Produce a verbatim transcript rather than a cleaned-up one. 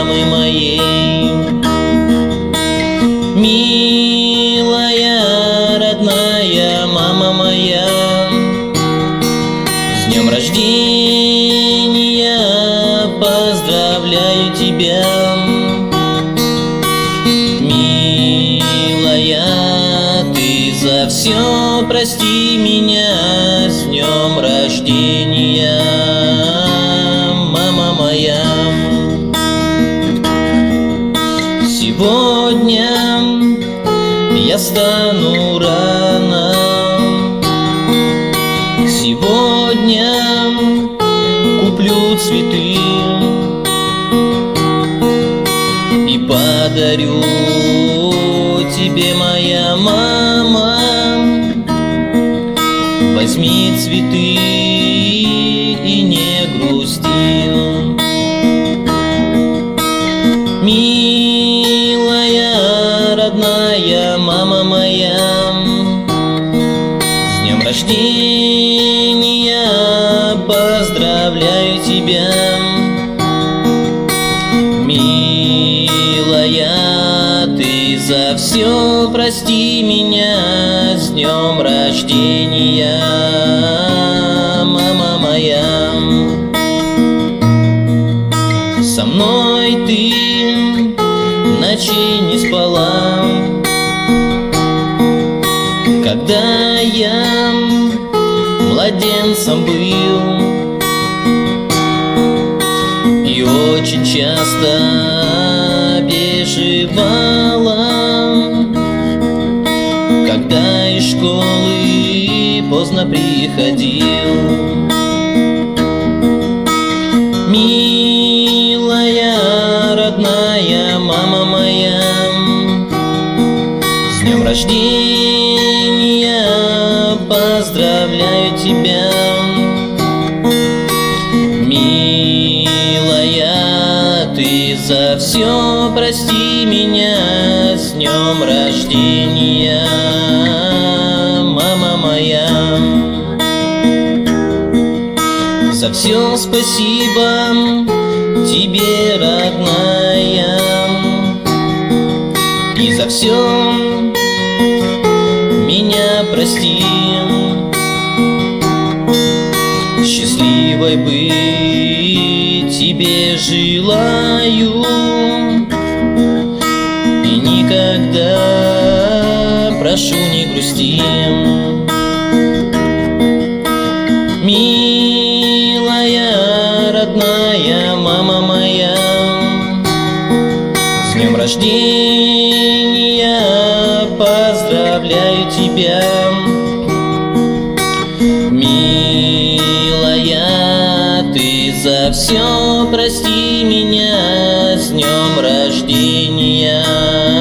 мамы моей. Милая, родная мама моя, с днем рождения поздравляю тебя. Милая, ты за все прости меня, с днем рождения, мама моя. Сегодня я встану рано, сегодня куплю цветы и подарю тебе, моя мама. Возьми цветы и не грусти. Милая, родная мама моя, с днем рождения поздравляю тебя. Милая, ты за все прости меня, с днем рождения, мама моя. Со мной ты ночей не спала, когда я младенцем был, и очень часто переживала, когда из школы поздно приходил. Милая, родная мама моя, с днем рождения поздравляю тебя. Милая, ты за все прости меня, с днем рождения, мама моя. За все спасибо тебе, родная, и за все меня прости. Счастливой быть тебе желаю, и никогда прошу не грусти. Милая, родная мама моя, с днем рождения поздравляю тебя. Милая, ты за все прости меня, с днем рождения.